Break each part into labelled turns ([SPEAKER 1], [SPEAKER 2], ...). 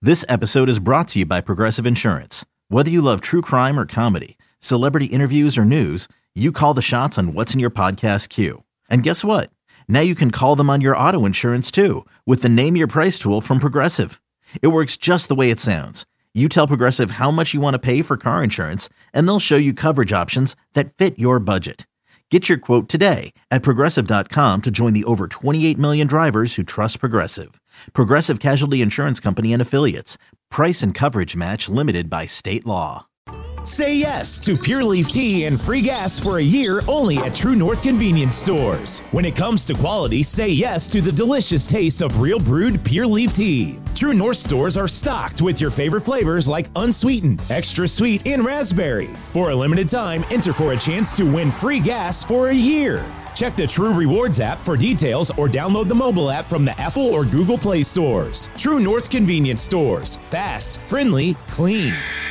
[SPEAKER 1] This episode is brought to you by Progressive Insurance. Whether you love true crime or comedy, celebrity interviews or news, you call the shots on what's in your podcast queue. And guess what? Now you can call them on your auto insurance too with the Name Your Price tool from Progressive. It works just the way it sounds. You tell Progressive how much you want to pay for car insurance, and they'll show you coverage options that fit your budget. Get your quote today at Progressive.com to join the over 28 million drivers who trust Progressive. Progressive Casualty Insurance Company and Affiliates. Price and coverage match limited by state law.
[SPEAKER 2] Say yes to Pure Leaf Tea and free gas for a year only at True North Convenience Stores. When it comes to quality, say yes to the delicious taste of real brewed Pure Leaf Tea. True North stores are stocked with your favorite flavors like unsweetened, extra sweet, and raspberry. For a limited time, enter for a chance to win free gas for a year. Check the True Rewards app for details or download the mobile app from the Apple or Google Play stores. True North Convenience Stores. Fast, friendly, clean.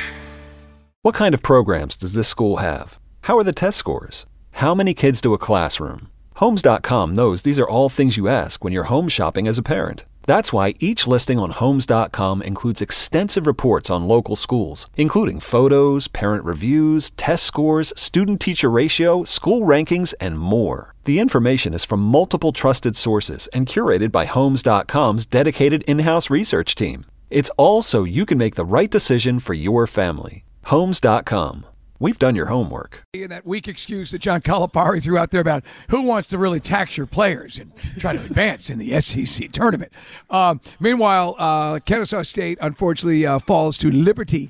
[SPEAKER 3] What kind of programs does this school have? How are the test scores? How many kids do a classroom? Homes.com knows these are all things you ask when you're home shopping as a parent. That's why each listing on Homes.com includes extensive reports on local schools, including photos, parent reviews, test scores, student-teacher ratio, school rankings, and more. The information is from multiple trusted sources and curated by Homes.com's dedicated in-house research team. It's all so you can make the right decision for your family. Homes.com. We've done your homework.
[SPEAKER 4] And that weak excuse that John Calipari threw out there about who wants to really tax your players and try to advance in the SEC tournament. Meanwhile, Kennesaw State unfortunately falls to Liberty.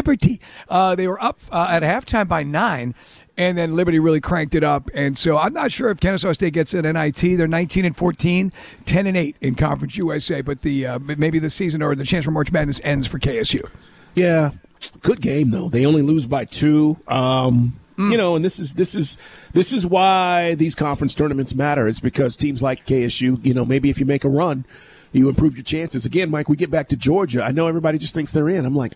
[SPEAKER 4] They were up at halftime by 9, and then Liberty really cranked it up. And so I'm not sure if Kennesaw State gets an NIT. They're 19-14, 10-8 in Conference USA, but maybe the season or the chance for March Madness ends for KSU.
[SPEAKER 5] Yeah. Good game though. They only lose by 2. You know, and this is why these conference tournaments matter. It's because teams like KSU, you know, maybe if you make a run, you improve your chances. Again, Mike, we get back to Georgia. I know everybody just thinks they're in. I'm like,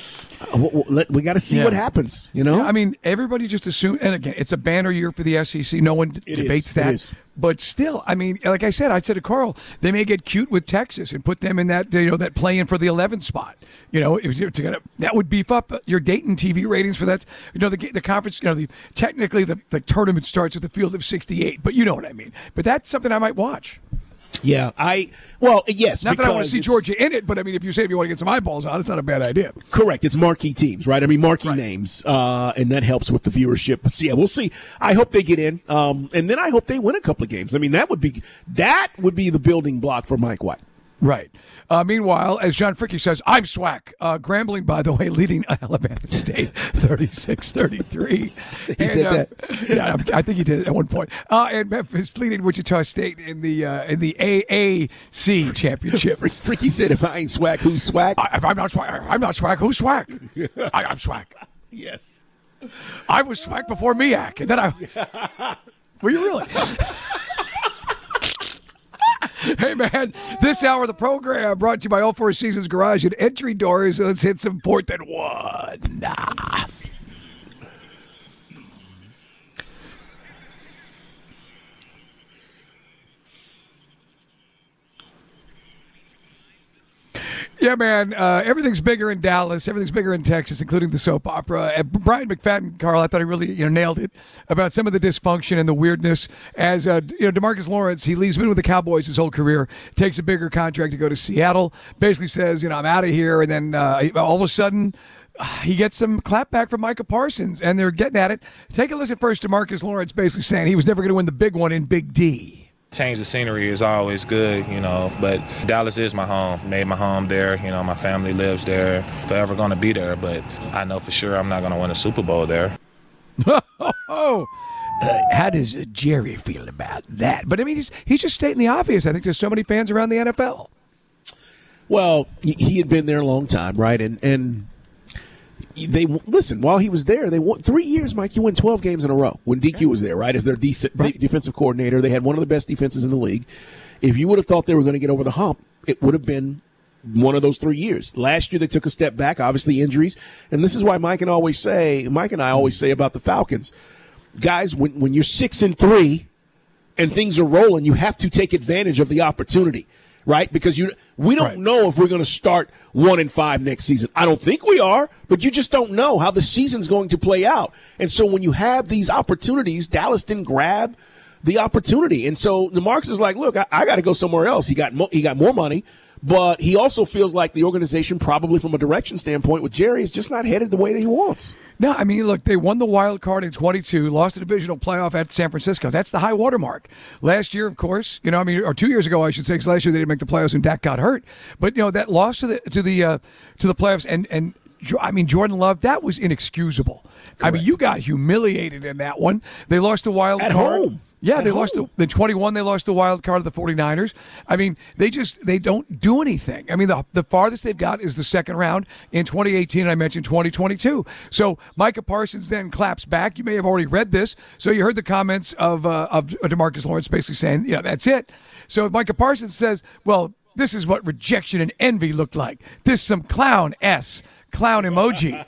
[SPEAKER 5] we got to see what happens, you know?
[SPEAKER 4] Yeah, I mean, everybody just assumes, and again, it's a banner year for the SEC. No one debates that. But still, I mean, like I said to Carl, they may get cute with Texas and put them in that, you know, that play-in for the 11th spot. You know, that would beef up your Dayton TV ratings for that. You know, the conference, you know, technically the tournament starts with a field of 68, but you know what I mean. But that's something I might watch.
[SPEAKER 5] Yeah, yes.
[SPEAKER 4] Not that I want to see Georgia in it, but I mean, if you want to get some eyeballs on it, it's not a bad idea.
[SPEAKER 5] Correct. It's marquee teams, right? I mean, marquee names, and that helps with the viewership. So, yeah, we'll see. I hope they get in, and then I hope they win a couple of games. I mean, that would be the building block for Mike White.
[SPEAKER 4] Right. Meanwhile, as John Fricky says, I'm SWAC. Grambling, by the way, leading Alabama State 36-33.
[SPEAKER 5] He said that.
[SPEAKER 4] Yeah, I think he did at one point. And Memphis leading Wichita State in the AAC championship.
[SPEAKER 5] Fricky said, if I ain't SWAC, who's SWAC?
[SPEAKER 4] If I'm not SWAC, who's SWAC? I'm SWAC.
[SPEAKER 5] Yes.
[SPEAKER 4] I was SWAC before MEAC, and then were you really? Hey, man, this hour of the program brought to you by All Four Seasons Garage and Entry Doors. Let's hit some 4th and 1. Yeah, man, everything's bigger in Dallas. Everything's bigger in Texas, including the soap opera. Brian McFadden, Carl, I thought he really nailed it about some of the dysfunction and the weirdness. As DeMarcus Lawrence, he's been with the Cowboys his whole career, takes a bigger contract to go to Seattle, basically says, I'm out of here, and then all of a sudden he gets some clapback from Micah Parsons, and they're getting at it. Take a listen first to DeMarcus Lawrence basically saying he was never going to win the big one in Big D.
[SPEAKER 6] Change of scenery is always good, but Dallas is my home. Made my home there. My family lives there. Forever going to be there, but I know for sure I'm not going to win a Super Bowl there.
[SPEAKER 4] How does Jerry feel about that? But, I mean, he's just stating the obvious. I think there's so many fans around the NFL.
[SPEAKER 5] Well, he had been there a long time, right? And they listen, while he was there, they won 3 years, Mike. You won 12 games in a row when DQ was there, right? As their defensive coordinator. They had one of the best defenses in the league. If you would have thought they were going to get over the hump, it would have been one of those 3 years. Last year, they took a step back, obviously injuries. And this is why Mike and I always say about the Falcons, guys, when you're 6-3 and things are rolling, you have to take advantage of the opportunity. right? Because we don't know if we're going to start 1-5 next season. I don't think we are, but you just don't know how the season's going to play out. And so when you have these opportunities, Dallas didn't grab the opportunity. And so DeMarcus is like, look, I got to go somewhere else. He got more money, but he also feels like the organization, probably from a direction standpoint with Jerry, is just not headed the way that he wants.
[SPEAKER 4] No, I mean, look, they won the wild card in 22, lost the divisional playoff at San Francisco. That's the high watermark. Last year, of course, or 2 years ago, I should say, because last year they didn't make the playoffs and Dak got hurt. But that loss to the playoffs and I mean, Jordan Love, that was inexcusable. Correct. I mean, you got humiliated in that one. They lost the wild card.
[SPEAKER 5] At home.
[SPEAKER 4] Yeah, they lost the 21. They lost the wild card of the 49ers. I mean, they don't do anything. I mean, the farthest they've got is the second round in 2018, and I mentioned 2022. So Micah Parsons then claps back. You may have already read this. So you heard the comments of DeMarcus Lawrence basically saying, that's it. So Micah Parsons says, well, this is what rejection and envy looked like. This is some clown emoji.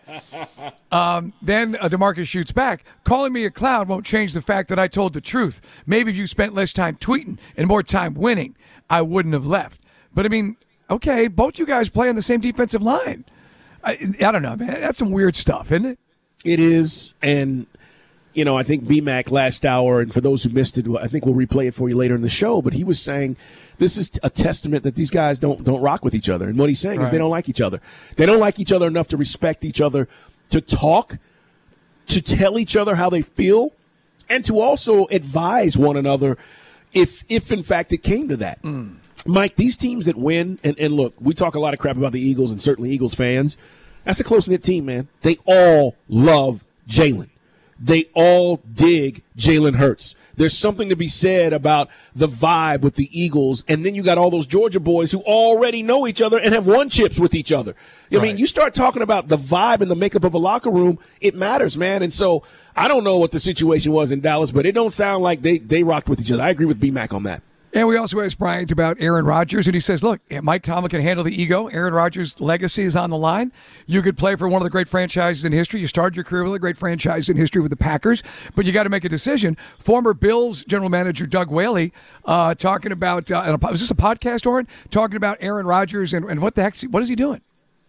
[SPEAKER 4] Then DeMarcus shoots back. Calling me a clown won't change the fact that I told the truth. Maybe if you spent less time tweeting and more time winning, I wouldn't have left. But I mean, okay, both you guys play on the same defensive line. I don't know, man. That's some weird stuff, isn't it?
[SPEAKER 5] It is. And, I think BMAC last hour, and for those who missed it, I think we'll replay it for you later in the show, but he was saying this is a testament that these guys don't rock with each other. And what he's saying is they don't like each other. They don't like each other enough to respect each other, to talk, to tell each other how they feel, and to also advise one another if in fact it came to that. Mike, these teams that win, and look, we talk a lot of crap about the Eagles and certainly Eagles fans. That's a close-knit team, man. They all love Jalen. They all dig Jalen Hurts. There's something to be said about the vibe with the Eagles, and then you got all those Georgia boys who already know each other and have won chips with each other. I mean, you start talking about the vibe and the makeup of a locker room, it matters, man. And so I don't know what the situation was in Dallas, but it don't sound like they rocked with each other. I agree with BMAC on that.
[SPEAKER 4] And we also asked Bryant about Aaron Rodgers, and he says, look, Mike Tomlin can handle the ego. Aaron Rodgers' legacy is on the line. You could play for one of the great franchises in history. You started your career with a great franchise in history with the Packers, but you got to make a decision. Former Bills general manager Doug Whaley talking about, was this a podcast, Oren? Talking about Aaron Rodgers and what is he doing?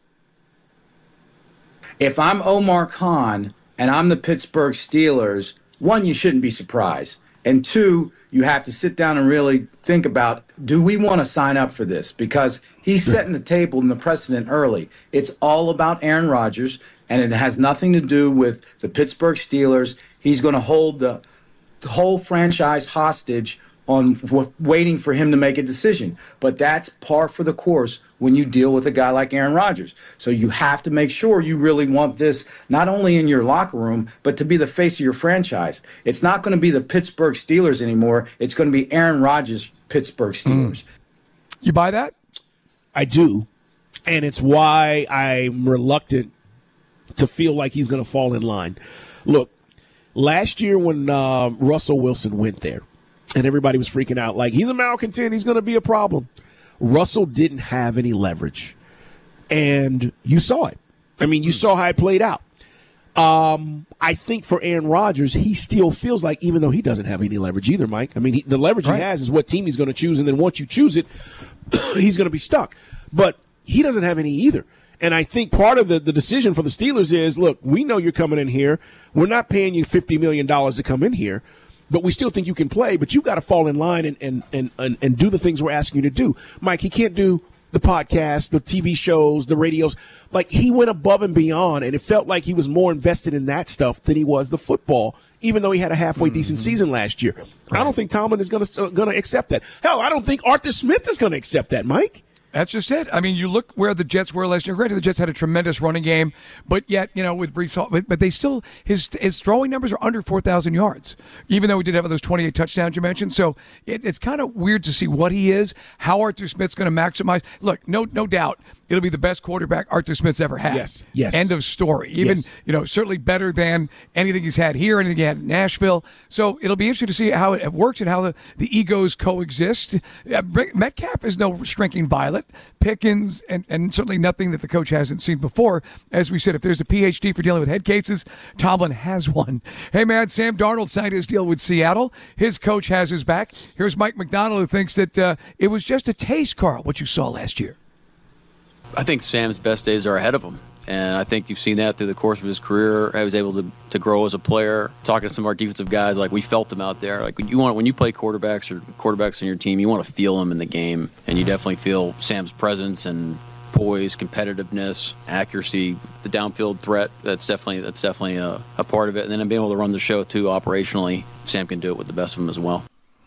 [SPEAKER 7] If I'm Omar Khan and I'm the Pittsburgh Steelers, one, you shouldn't be surprised. And two, you have to sit down and really think about, do we want to sign up for this? Because he's setting the table and the precedent early. It's all about Aaron Rodgers, and it has nothing to do with the Pittsburgh Steelers. He's going to hold the whole franchise hostage on waiting for him to make a decision. But that's par for the course when you deal with a guy like Aaron Rodgers. So you have to make sure you really want this not only in your locker room, but to be the face of your franchise. It's not going to be the Pittsburgh Steelers anymore. It's going to be Aaron Rodgers' Pittsburgh Steelers.
[SPEAKER 4] You buy that?
[SPEAKER 5] I do. And it's why I'm reluctant to feel like he's going to fall in line. Look, last year when Russell Wilson went there, and everybody was freaking out like, he's a malcontent, he's going to be a problem. Russell didn't have any leverage. And you saw it. I mean, you saw how it played out. I think for Aaron Rodgers, he still feels like, even though he doesn't have any leverage either, Mike, I mean, the leverage he has is what team he's going to choose, and then once you choose it, he's going to be stuck. But he doesn't have any either. And I think part of the decision for the Steelers is, look, we know you're coming in here. We're not paying you $50 million to come in here. But we still think you can play, but you've got to fall in line and do the things we're asking you to do. Mike, he can't do the podcast, the TV shows, the radios. Like, he went above and beyond, and it felt like he was more invested in that stuff than he was the football, even though he had a halfway decent season last year. Right. I don't think Tomlin is going to accept that. Hell, I don't think Arthur Smith is going to accept that, Mike.
[SPEAKER 4] That's just it. I mean, you look where the Jets were last year. Granted, the Jets had a tremendous running game, but yet, with Brees Hall, but they still, his throwing numbers are under 4,000 yards, even though he did have those 28 touchdowns you mentioned. So it's kind of weird to see what he is, how Arthur Smith's going to maximize. Look, no doubt, it'll be the best quarterback Arthur Smith's ever had.
[SPEAKER 5] Yes.
[SPEAKER 4] End of story. Even, certainly better than anything he's had here, anything he had in Nashville. So it'll be interesting to see how it works and how the egos coexist. Metcalf is no shrinking violet. Pickens, and certainly nothing that the coach hasn't seen before. As we said, if there's a PhD for dealing with head cases, Tomlin has one. Hey, man, Sam Darnold signed his deal with Seattle. His coach has his back. Here's Mike McDonald, who thinks that it was just a taste, Carl, what you saw last year.
[SPEAKER 8] I think Sam's best days are ahead of him. And I think you've seen that through the course of his career. I was able to grow as a player. Talking to some of our defensive guys, like we felt him out there. Like when you play quarterbacks on your team, you want to feel them in the game, and you definitely feel Sam's presence and poise, competitiveness, accuracy, the downfield threat. That's definitely a part of it. And then being able to run the show too operationally, Sam can do it with the best of them as well.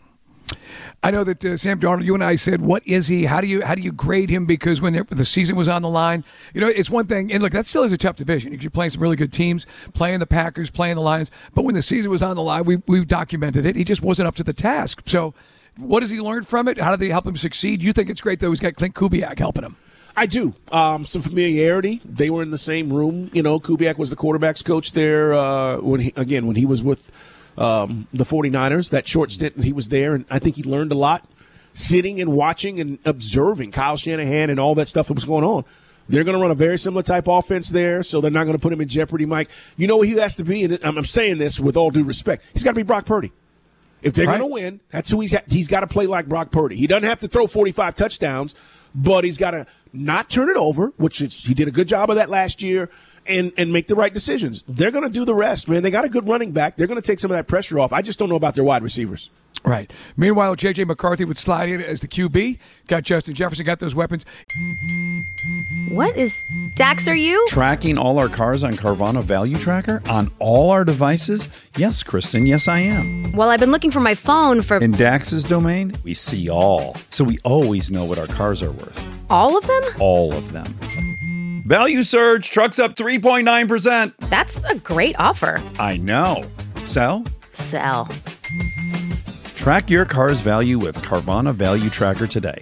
[SPEAKER 4] I know that Sam Darnold, you and I said, what is he? How do you grade him? Because when the season was on the line, it's one thing. And look, that still is a tough division. You're playing some really good teams, playing the Packers, playing the Lions. But when the season was on the line, we documented it. He just wasn't up to the task. So what does he learn from it? How do they help him succeed? You think it's great, though, he's got Clint Kubiak helping him? I
[SPEAKER 5] do. Some familiarity. They were in the same room. Kubiak was the quarterback's coach there when he was with the 49ers, that short stint he was there, and I think he learned a lot sitting and watching and observing Kyle Shanahan and all that stuff that was going on. They're going to run a very similar type offense there, so they're not going to put him in jeopardy, Mike. You know what he has to be, and I'm saying this with all due respect. He's got to be Brock Purdy. If they're going to win, that's who he's got to play like Brock Purdy. He doesn't have to throw 45 touchdowns, but he's got to not turn it over, he did a good job of that last year, and make the right decisions. They're going to do the rest, man. They got a good running back. They're going to take some of that pressure off. I just don't know about their wide receivers.
[SPEAKER 4] Right. Meanwhile, J.J. McCarthy would slide in as the QB. Got Justin Jefferson, got those weapons.
[SPEAKER 9] What is... Dax, are you?
[SPEAKER 10] Tracking all our cars on Carvana Value Tracker? On all our devices? Yes, Kristen, yes I am.
[SPEAKER 9] Well, I've been looking for my phone for...
[SPEAKER 10] In Dax's domain, we see all. So we always know what our cars are worth.
[SPEAKER 9] All of them?
[SPEAKER 10] All of them. Value surge, trucks up 3.9%.
[SPEAKER 9] That's a great offer.
[SPEAKER 10] I know. Sell?
[SPEAKER 9] Sell.
[SPEAKER 10] Track your car's value with Carvana Value Tracker today.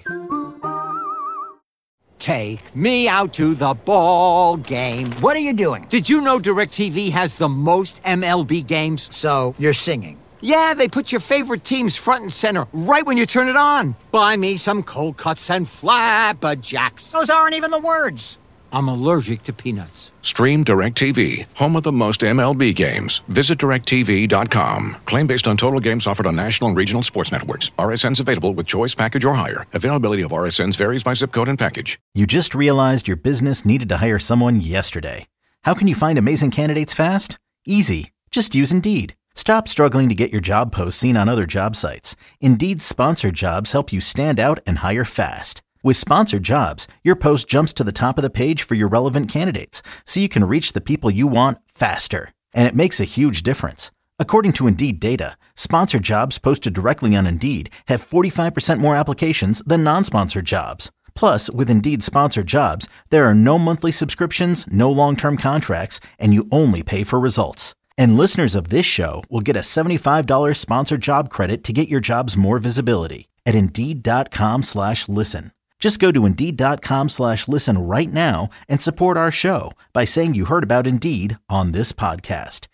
[SPEAKER 11] Take me out to the ball game. What are you doing? Did you know DirecTV has the most MLB games? So, you're singing. Yeah, they put your favorite teams front and center right when you turn it on. Buy me some cold cuts and flabberjacks. Those aren't even the words. I'm allergic to peanuts.
[SPEAKER 12] Stream DirecTV, home of the most MLB games. Visit DirecTV.com. Claim based on total games offered on national and regional sports networks. RSNs available with choice package or higher. Availability of RSNs varies by zip code and package.
[SPEAKER 1] You just realized your business needed to hire someone yesterday. How can you find amazing candidates fast? Easy. Just use Indeed. Stop struggling to get your job posts seen on other job sites. Indeed's sponsored jobs help you stand out and hire fast. With sponsored jobs, your post jumps to the top of the page for your relevant candidates, so you can reach the people you want faster. And it makes a huge difference. According to Indeed data, sponsored jobs posted directly on Indeed have 45% more applications than non-sponsored jobs. Plus, with Indeed sponsored jobs, there are no monthly subscriptions, no long-term contracts, and you only pay for results. And listeners of this show will get a $75 sponsored job credit to get your jobs more visibility at Indeed.com/listen. Just go to Indeed.com/listen right now and support our show by saying you heard about Indeed on this podcast.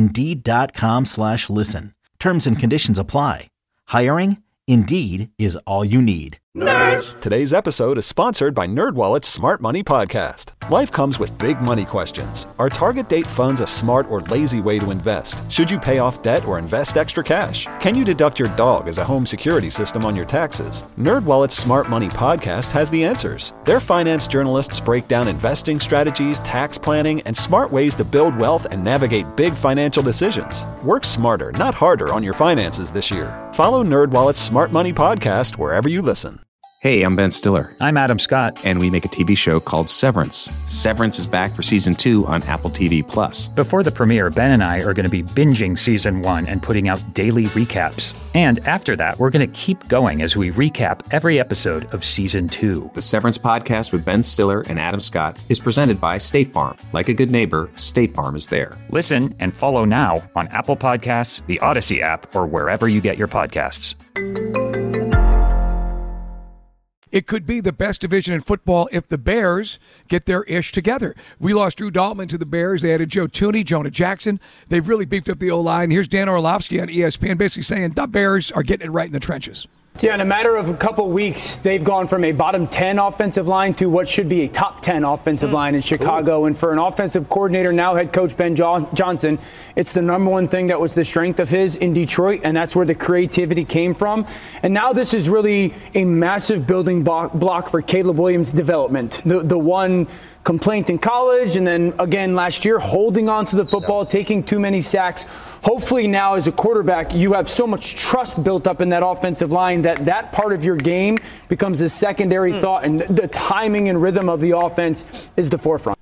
[SPEAKER 1] Indeed.com/listen. Terms and conditions apply. Hiring? Indeed is all you need.
[SPEAKER 3] Nerds! Today's episode is sponsored by NerdWallet's Smart Money Podcast. Life comes with big money questions. Are target date funds a smart or lazy way to invest? Should you pay off debt or invest extra cash? Can you deduct your dog as a home security system on your taxes? NerdWallet's Smart Money Podcast has the answers. Their finance journalists break down investing strategies, tax planning, and smart ways to build wealth and navigate big financial decisions. Work smarter, not harder on your finances this year. Follow NerdWallet's Smart Money Podcast wherever you listen.
[SPEAKER 13] Hey, I'm Ben Stiller.
[SPEAKER 14] I'm Adam Scott.
[SPEAKER 13] And we make a TV show called Severance. Severance is back for Season 2 on Apple TV+.
[SPEAKER 14] Before the premiere, Ben and I are going to be binging Season 1 and putting out daily recaps. And after that, we're going to keep going as we recap every episode of Season 2.
[SPEAKER 13] The Severance podcast with Ben Stiller and Adam Scott is presented by State Farm. Like a good neighbor, State Farm is there.
[SPEAKER 14] Listen and follow now on Apple Podcasts, the Odyssey app, or wherever you get your podcasts.
[SPEAKER 4] it could be the best division in football if the Bears get their ish together. We lost Drew Dalton to the Bears. They added Joe Thuney, Jonah Jackson. They've really beefed up the O-line. Here's Dan Orlovsky on ESPN basically saying the Bears are getting it right in the trenches.
[SPEAKER 15] Yeah, in a matter of a couple weeks, they've gone from a bottom 10 offensive line to what should be a top 10 offensive line in Chicago. And for an offensive coordinator, now head coach Ben Johnson, it's the number one thing that was the strength of his in Detroit, and that's where the creativity came from. And now this is really a massive building block for Caleb Williams' development. The one complaint in college, and then again last year, holding on to the football, taking too many sacks. Hopefully now as a quarterback, you have so much trust built up in that offensive line that part of your game becomes a secondary thought, and the timing and rhythm of the offense is the forefront.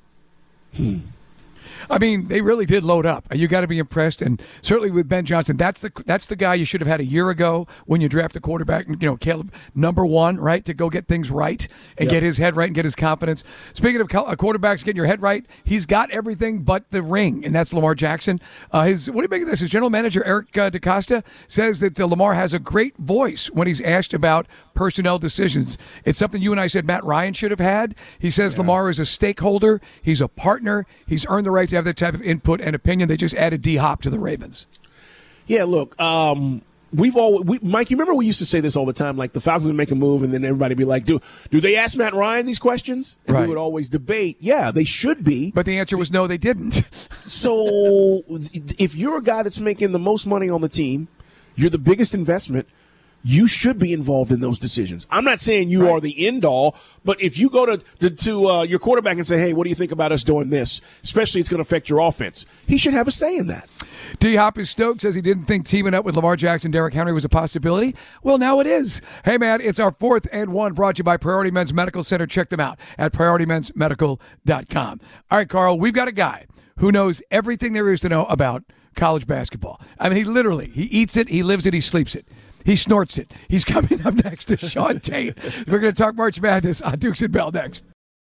[SPEAKER 4] I mean, they really did load up. You got to be impressed, and certainly with Ben Johnson, that's the guy you should have had a year ago when you draft a quarterback. You know, Caleb, number one, right, to go get things right and get his head right and get his confidence. Speaking of quarterbacks getting your head right, he's got everything but the ring, and that's Lamar Jackson. What do you make of this? His general manager Eric DeCosta says that Lamar has a great voice when he's asked about personnel decisions. It's something you and I said Matt Ryan should have had. He says Lamar is a stakeholder. He's a partner. He's earned the right to have that type of input and opinion. They just added D-Hop to the Ravens.
[SPEAKER 5] Yeah, look, Mike, you remember we used to say this all the time, like the Falcons would make a move and then everybody would be like, do they ask Matt Ryan these questions? And we would always debate, yeah, they should be.
[SPEAKER 4] But the answer was no, they didn't.
[SPEAKER 5] So if you're a guy that's making the most money on the team, you're the biggest investment, you should be involved in those decisions. I'm not saying you are the end all, but if you go to your quarterback and say, hey, what do you think about us doing this? Especially it's going to affect your offense. He should have a say in that.
[SPEAKER 4] D-Hop is stoked, says he didn't think teaming up with Lamar Jackson, Derrick Henry was a possibility. Well, now it is. Hey, man, it's our 4th and 1 brought to you by Priority Men's Medical Center. Check them out at PriorityMen'sMedical.com. All right, Carl, we've got a guy who knows everything there is to know about college basketball. I mean, he eats it, he lives it, he sleeps it. He snorts it. He's coming up next to Sean Tate. We're going to talk March Madness on Dukes and Bell next.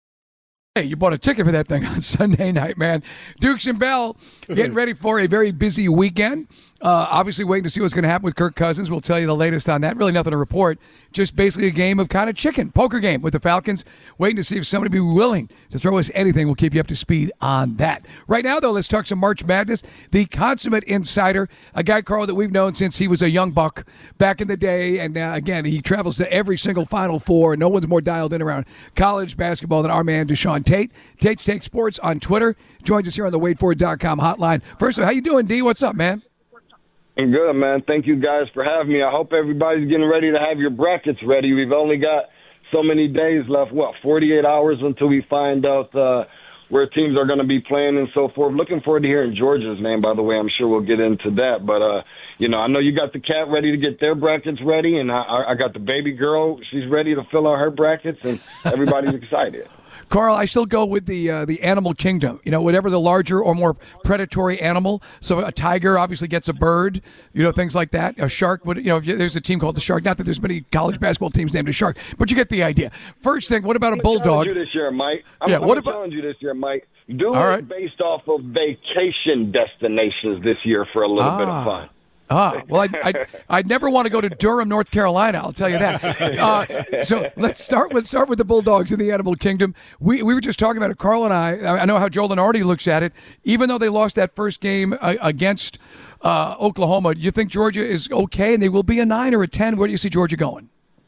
[SPEAKER 4] Hey, you bought a ticket for that thing on Sunday night, man. Dukes and Bell getting ready for a very busy weekend. Obviously waiting to see what's going to happen with Kirk Cousins. We'll tell you the latest on that. Really nothing to report. Just basically a game of kind of chicken, poker game with the Falcons. Waiting to see if somebody be willing to throw us anything. We'll keep you up to speed on that. Right now, though, let's talk some March Madness. The consummate insider, a guy, Carl, that we've known since he was a young buck back in the day. And again, he travels to every single Final Four. And no one's more dialed in around college basketball than our man, Deshaun Tate. Tate's Take Sports on Twitter. Joins us here on the waitfor.com hotline. First of all, how you doing, D? What's up, man?
[SPEAKER 16] I'm good, man. Thank you guys for having me. I hope everybody's getting ready to have your brackets ready. We've only got so many days left, 48 hours until we find out where teams are going to be playing and so forth. Looking forward to hearing Georgia's name, by the way. I'm sure we'll get into that. But, I know you got the cat ready to get their brackets ready, and I got the baby girl. She's ready to fill out her brackets, and everybody's excited.
[SPEAKER 4] Carl, I still go with the animal kingdom. Whatever the larger or more predatory animal. So a tiger obviously gets a bird. Things like that. A shark would. There's a team called the Shark. Not that there's many college basketball teams named a shark, but you get the idea. First thing, what about a bulldog?
[SPEAKER 16] I'm this year, Mike. I'm telling you this year, Mike. Do
[SPEAKER 4] All
[SPEAKER 16] it
[SPEAKER 4] right.
[SPEAKER 16] based off of vacation destinations this year for a little bit of fun.
[SPEAKER 4] Well, I'd never want to go to Durham, North Carolina. I'll tell you that. So let's start with the Bulldogs in the Animal Kingdom. We were just talking about it, Carl and I know how Joel Lenardi looks at it. Even though they lost that first game against Oklahoma, do you think Georgia is okay and they will be a 9 or a 10? Where do you see Georgia going?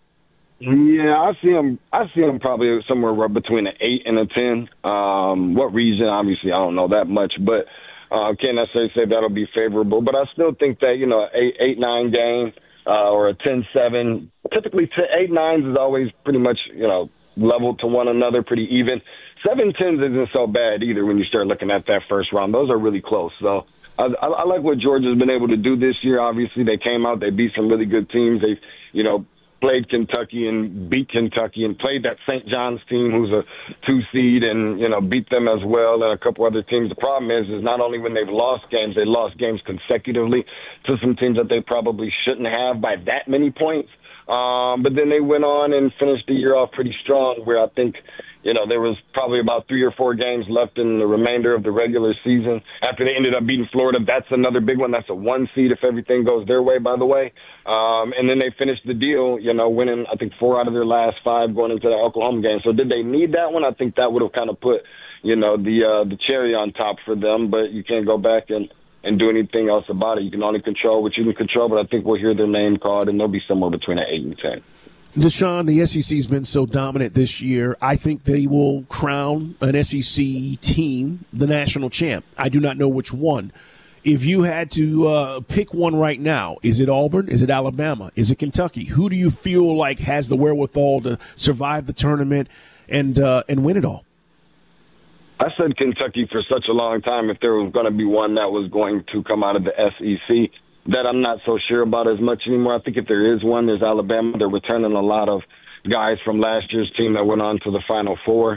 [SPEAKER 16] Yeah, I see them probably somewhere between an 8 and a 10. What region? Obviously, I don't know that much, but. Can't necessarily say that'll be favorable, but I still think that, 8-9 game or a 10-7, typically 8-9s is always pretty much, level to one another, pretty even. 7-10s isn't so bad either when you start looking at that first round. Those are really close. So I like what Georgia's been able to do this year. Obviously, they came out, they beat some really good teams. They've, played Kentucky and beat Kentucky and played that St. John's team who's a 2 seed and, beat them as well and a couple other teams. The problem is not only when they've lost games, they lost games consecutively to some teams that they probably shouldn't have by that many points. But then they went on and finished the year off pretty strong where I think, There was probably about 3 or 4 games left in the remainder of the regular season. After they ended up beating Florida, that's another big one. That's a 1 seed if everything goes their way, by the way. And then they finished the deal, winning, I think, 4 out of their last 5 going into the Oklahoma game. So did they need that one? I think that would have kind of put, the cherry on top for them. But you can't go back and do anything else about it. You can only control what you can control. But I think we'll hear their name called, and they'll be somewhere between an 8 and 10.
[SPEAKER 5] Deshaun, the SEC's been so dominant this year. I think they will crown an SEC team the national champ. I do not know which one. If you had to pick one right now, is it Auburn? Is it Alabama? Is it Kentucky? Who do you feel like has the wherewithal to survive the tournament and win it all?
[SPEAKER 16] I said Kentucky for such a long time. If there was going to be one that was going to come out of the SEC, that I'm not so sure about as much anymore. I think if there is one, there's Alabama. They're returning a lot of guys from last year's team that went on to the Final Four.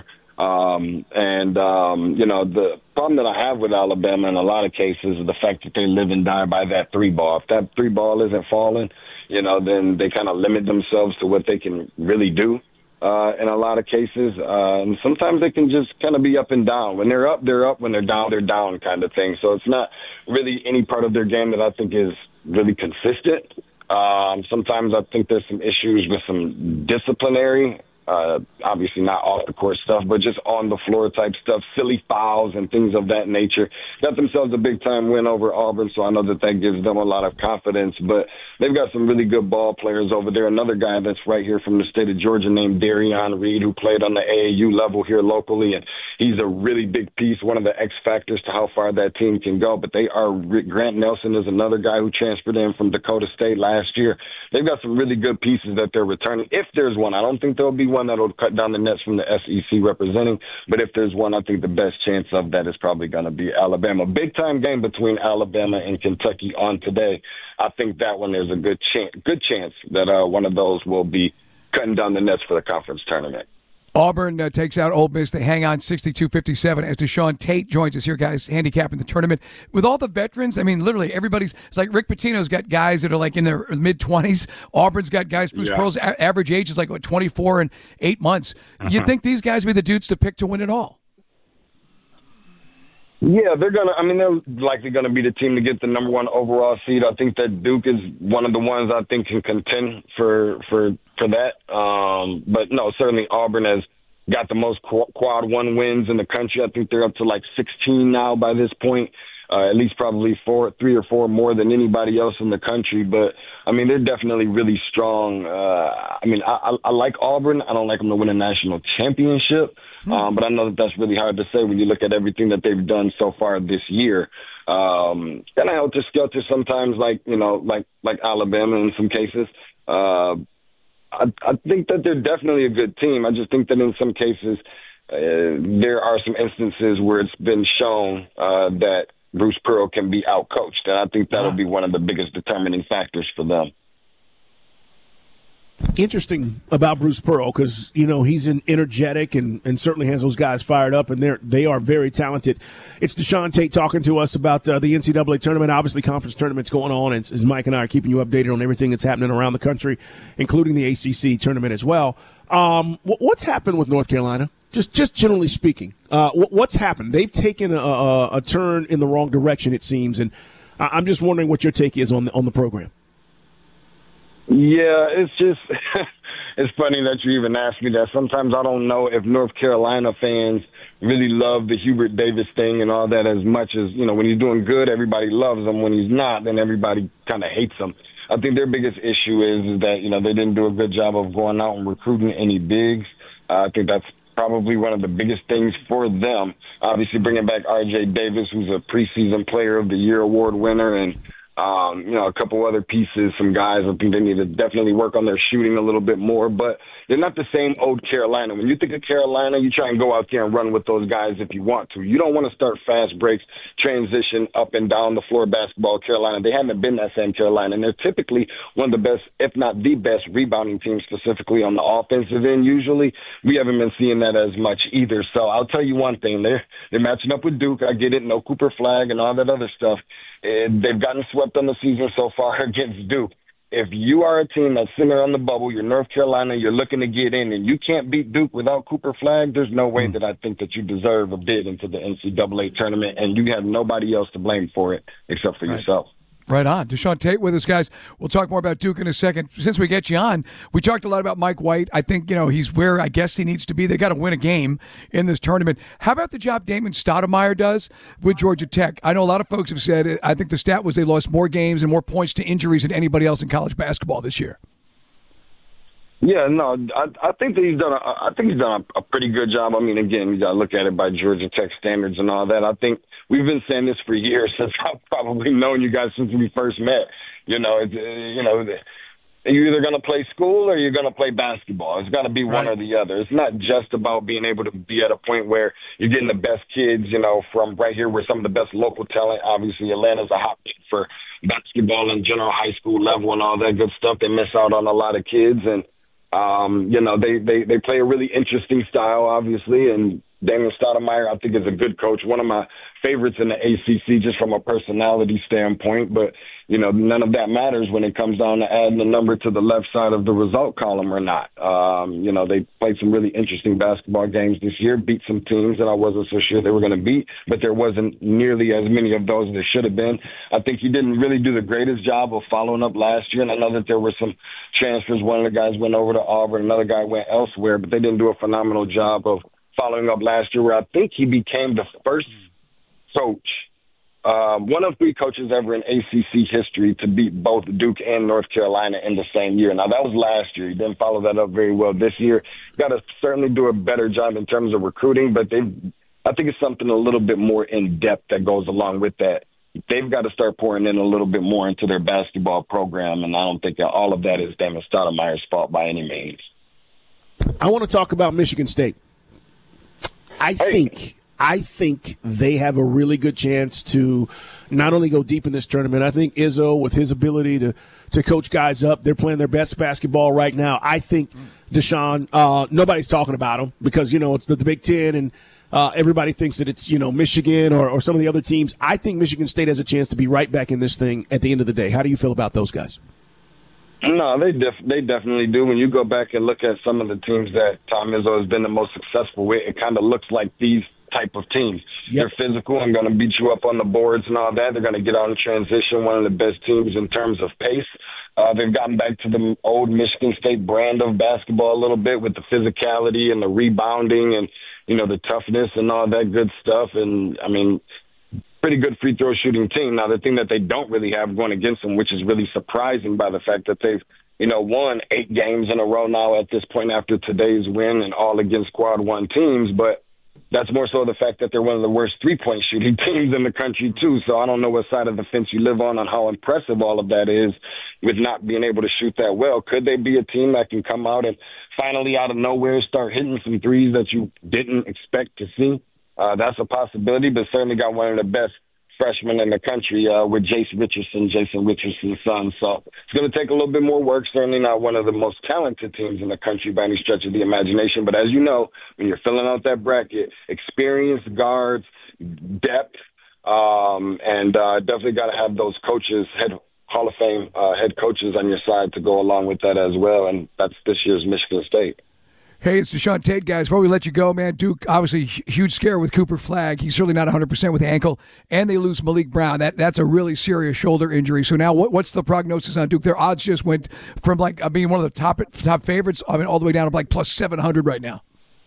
[SPEAKER 16] The problem that I have with Alabama in a lot of cases is the fact that they live and die by that 3 ball. If that 3 ball isn't falling, then they kind of limit themselves to what they can really do. In a lot of cases. And sometimes they can just kind of be up and down. When they're up, they're up. When they're down kind of thing. So it's not really any part of their game that I think is really consistent. Sometimes I think there's some issues with some disciplinary, obviously not off the court stuff, but just on the floor type stuff, silly fouls and things of that nature. Got themselves a big time win over Auburn, so I know that gives them a lot of confidence. But they've got some really good ball players over there. Another guy that's right here from the state of Georgia named Darion Reed, who played on the AAU level here locally, and he's a really big piece, one of the X factors to how far that team can go. But Grant Nelson is another guy who transferred in from Dakota State last year. They've got some really good pieces that they're returning. If there's one, I don't think there'll be one that'll cut down the nets from the SEC representing, but if there's one, I think the best chance of that is probably going to be Alabama. Big time game between Alabama and Kentucky on today. I think that one there's a good chance that one of those will be cutting down the nets for the conference tournament.
[SPEAKER 4] Auburn takes out Ole Miss. They hang on 62-57 as Deshaun Tate joins us here, guys, handicapping the tournament. With all the veterans, I mean, literally everybody's – it's like Rick Pitino's got guys that are like in their mid-20s. Auburn's got guys – Bruce Pearl's average age is like, 24 and 8 months. You'd think these guys would be the dudes to pick to win it all.
[SPEAKER 16] Yeah, they're likely going to be the team to get the number 1 overall seed. I think that Duke is one of the ones I think can contend for that. But no, certainly Auburn has got the most quad 1 wins in the country. I think they're up to like 16 now by this point. At least probably 3 or 4 more than anybody else in the country. But, they're definitely really strong. I like Auburn. I don't like them to win a national championship. But I know that's really hard to say when you look at everything that they've done so far this year. Kind of helter-skelter sometimes, like Alabama in some cases. I think that they're definitely a good team. I just think that in some cases there are some instances where it's been shown that Bruce Pearl can be outcoached, and I think that'll be one of the biggest determining factors for them.
[SPEAKER 5] Interesting about Bruce Pearl because, he's energetic and certainly has those guys fired up, and they are very talented. It's Deshaun Tate talking to us about the NCAA tournament. Obviously, conference tournaments going on, as Mike and I are keeping you updated on everything that's happening around the country, including the ACC tournament as well. What's happened with North Carolina? Just generally speaking, what's happened? They've taken a turn in the wrong direction, it seems, and I'm just wondering what your take is on the program.
[SPEAKER 16] Yeah, it's just it's funny that you even asked me that. Sometimes I don't know if North Carolina fans really love the Hubert Davis thing and all that as much as, when he's doing good, everybody loves him. When he's not, then everybody kind of hates him. I think their biggest issue is that, they didn't do a good job of going out and recruiting any bigs. I think that's probably one of the biggest things for them. Obviously, bringing back R.J. Davis, who's a preseason Player of the Year award winner, and a couple other pieces, some guys. I think they need to definitely work on their shooting a little bit more, but they're not the same old Carolina. When you think of Carolina, you try and go out there and run with those guys if you want to. You don't want to start fast breaks, transition up and down the floor basketball Carolina. They haven't been that same Carolina, and they're typically one of the best, if not the best, rebounding teams specifically on the offensive end. Usually, we haven't been seeing that as much either. So I'll tell you one thing. They're matching up with Duke. I get it. No Cooper Flag and all that other stuff. They've gotten swept on the season so far against Duke. if you are a team that's sitting on the bubble, you're North Carolina, you're looking to get in, and you can't beat Duke without Cooper Flagg, there's no way that I think that you deserve a bid into the NCAA tournament, and you have nobody else to blame for it except for yourself.
[SPEAKER 4] Right on. Deshaun Tate with us, guys. We'll talk more about Duke in a second. Since we get you on, we talked a lot about Mike White. I think, he's where I guess he needs to be. They got to win a game in this tournament. How about the job Damon Stoudemire does with Georgia Tech? I know a lot of folks have said, I think the stat was they lost more games and more points to injuries than anybody else in college basketball this year.
[SPEAKER 16] Yeah, no, I think that he's done a pretty good job. I mean, again, you got to look at it by Georgia Tech standards and all that. I think we've been saying this for years since I've probably known you guys since we first met. You're either going to play school or you're going to play basketball. It's got to be one or the other. It's not just about being able to be at a point where you're getting the best kids, from right here where some of the best local talent. Obviously, Atlanta's a hotbed for basketball and general high school level and all that good stuff. They miss out on a lot of kids, and they play a really interesting style, obviously, and Damon Stoudemire, I think, is a good coach. One of my favorites in the ACC just from a personality standpoint. But, none of that matters when it comes down to adding a number to the left side of the result column or not. They played some really interesting basketball games this year, beat some teams that I wasn't so sure they were going to beat, but there wasn't nearly as many of those as there should have been. I think he didn't really do the greatest job of following up last year, and I know that there were some transfers. One of the guys went over to Auburn, another guy went elsewhere, but they didn't do a phenomenal job of following up last year, where I think he became the first coach, one of three coaches ever in ACC history to beat both Duke and North Carolina in the same year. Now, that was last year. He didn't follow that up very well this year. Got to certainly do a better job in terms of recruiting, but I think it's something a little bit more in-depth that goes along with that. They've got to start pouring in a little bit more into their basketball program, and I don't think that all of that is Damon Stoudemire's fault by any means.
[SPEAKER 5] I want to talk about Michigan State. I think they have a really good chance to not only go deep in this tournament. I think Izzo, with his ability to coach guys up, they're playing their best basketball right now. I think Deshaun, nobody's talking about him because, it's the Big Ten and everybody thinks that it's, Michigan or some of the other teams. I think Michigan State has a chance to be right back in this thing at the end of the day. How do you feel about those guys?
[SPEAKER 16] No, they definitely do. When you go back and look at some of the teams that Tom Izzo has been the most successful with, it kind of looks like these type of teams. Yep. They're physical and going to beat you up on the boards and all that. They're going to get out in transition, one of the best teams in terms of pace. They've gotten back to the old Michigan State brand of basketball a little bit with the physicality and the rebounding and, the toughness and all that good stuff. And, pretty good free throw shooting team. Now, the thing that they don't really have going against them, which is really surprising by the fact that they've, won 8 games in a row now at this point after today's win and all against quad one teams. But that's more so the fact that they're one of the worst three-point shooting teams in the country, too. So I don't know what side of the fence you live on how impressive all of that is with not being able to shoot that well. Could they be a team that can come out and finally out of nowhere start hitting some threes that you didn't expect to see? That's a possibility, but certainly got one of the best freshmen in the country with Jason Richardson's son. So it's going to take a little bit more work. Certainly not one of the most talented teams in the country by any stretch of the imagination. But as you know, when you're filling out that bracket, experienced guards, depth, and definitely got to have those coaches, Hall of Fame head coaches on your side to go along with that as well. And that's this year's Michigan State.
[SPEAKER 4] Hey, it's Deshaun Tate, guys. Before we let you go, man, Duke, obviously, huge scare with Cooper Flagg. He's certainly not 100% with the ankle, and they lose Malik Brown. That's a really serious shoulder injury. So now what's the prognosis on Duke? Their odds just went from, being one of the top favorites, all the way down to, plus 700 right now.